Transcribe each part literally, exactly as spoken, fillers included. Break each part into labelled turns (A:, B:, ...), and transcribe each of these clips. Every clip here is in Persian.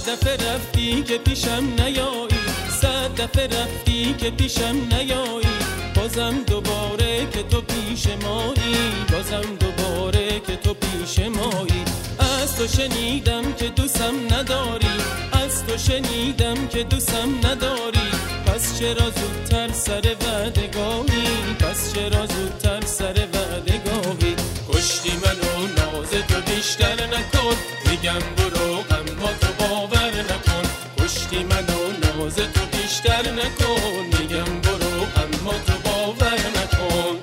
A: دفعه رفتی که پیشم نیایی، صد دفعه رفتی که پیشم نیایی، بازم دوباره که تو پیش مایی، بازم دوباره که تو پیش مایی. از تو شنیدم که دوستم نداری، از تو شنیدم که دوستم نداری، پس چرا زودتر سر وعده گاهی، پس چرا زودتر سر وعده گاهی. کشتی منو ناز تو بیشتر نکن، میگم برو اما تو باور نکن. کشتی منو ناز تو بیشتر نکن، میگم برو اما تو باور نکن.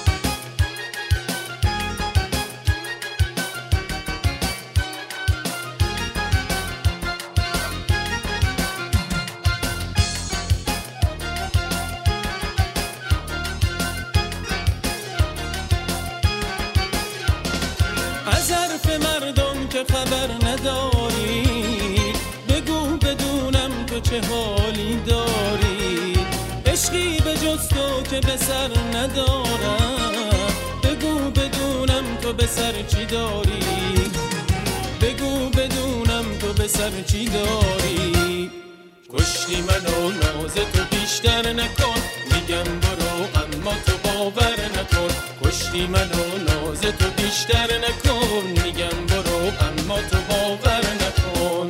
A: از حرف مردم که خبر نداری، بگو بدونم تو چه حالی داری. عشقی به جز تو که به سر ندارم، بگو بدونم تو به سر چی داری، بگو بدونم تو به سر چی داری. کشتی منو ناز تو بیشتر نکن، میگم برو اما تو باور نکن. کشتی منو ناز تو بیشتر نکن، میگم برو اما تو باور نکن.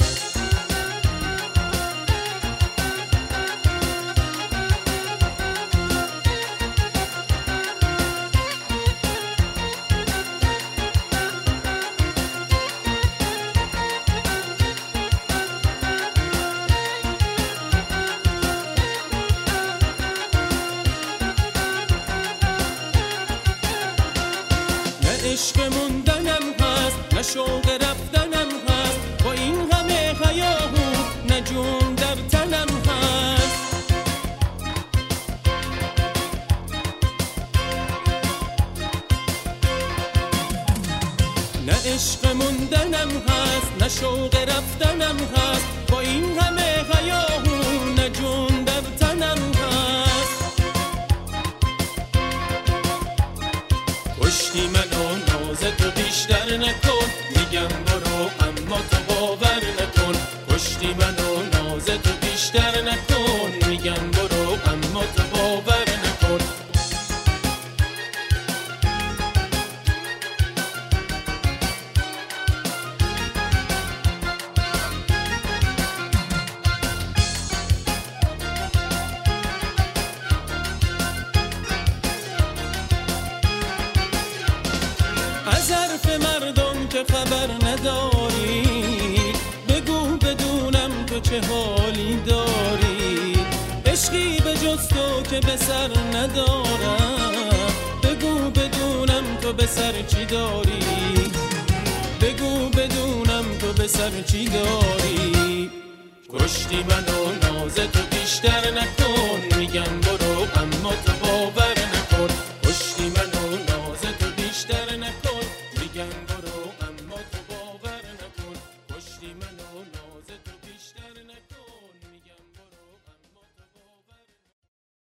A: عشق موندنم هست، نه شوق رفتنم هست، با این همه هیاهو نه جون در تنم هست. نه عشق موندنم هست، نه شوق رفتنم هست، با این همه هیاهو نه جون در تنم هست. کشتی منو ناز تو بیشتر نکن، میگم برو اما تو باور نکن. کشتی منو ناز تو بیشتر نکن، میگم برو اما تو باور نکن. از حرف مردم که خبر نداری، بگو بدونم تو چه حالی داری. عشقی به جز تو که به سر ندارم، بگو بدونم تو به سر چی داری، بگو بدونم تو به سر چی داری. کشتی منو ناز تو بیشتر نکن، میگم برو اما تو